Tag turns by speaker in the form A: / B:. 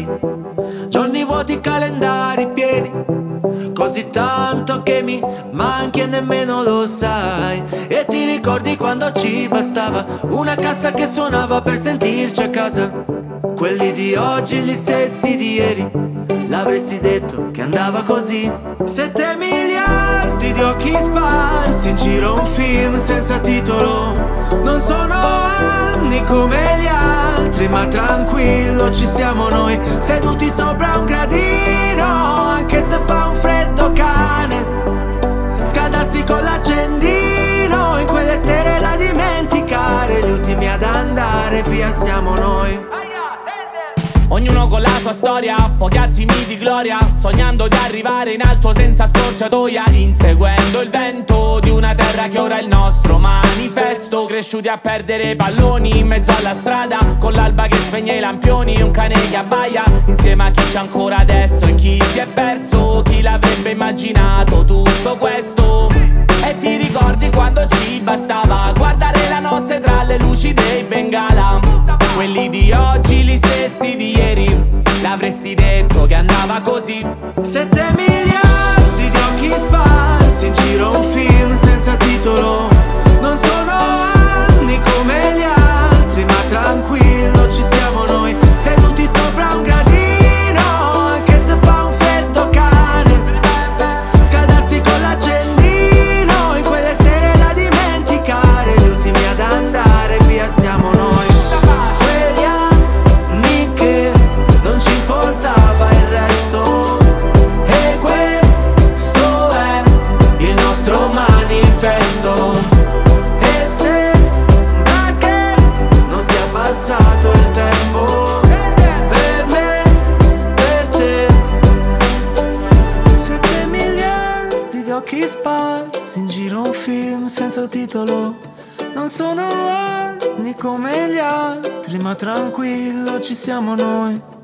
A: sei. Giorni vuoti, calendari pieni, così tanto che mi manchi e nemmeno lo sai. E ti ricordi quando ci bastava una cassa che suonava per sentirci a casa? Quelli di oggi, gli stessi di ieri, l'avresti detto che andava così? 7 miliardi di occhi sparsi in giro, un film senza titolo. Non sono anni come gli altri, ma tranquillo, ci siamo noi, seduti sopra un gradino, anche se fa un freddo cane. Scaldarsi con l'accendino in quelle sere da dimenticare, gli ultimi ad andare via siamo noi.
B: Ognuno con la sua storia, pochi attimi di gloria, sognando di arrivare in alto senza scorciatoia, inseguendo il vento di una terra che ora è il nostro manifesto. Cresciuti a perdere palloni in mezzo alla strada, con l'alba che spegne i lampioni, un cane che abbaia, insieme a chi c'è ancora adesso e chi si è perso. Chi l'avrebbe immaginato tutto questo? E ti ricordi quando ci bastava guardare la notte tra le luci dei Bengala? Quelli di oggi, gli stessi di ieri, l'avresti detto che andava così?
A: 7 miliardi di occhi sparsi in giro, un film senza titolo. Non sono anni come gli altri, ma tranquillo, ci siamo noi, seduti sopra un gradino, anche se fa un freddo cane. Scaldarsi con l'accendino in quelle sere da dimenticare, gli ultimi ad andare via siamo noi. E sembra che non sia passato il tempo per me, per te. 7 miliardi di occhi sparsi in giro, un film senza titolo. Non sono anni come gli altri, ma tranquillo, ci siamo noi.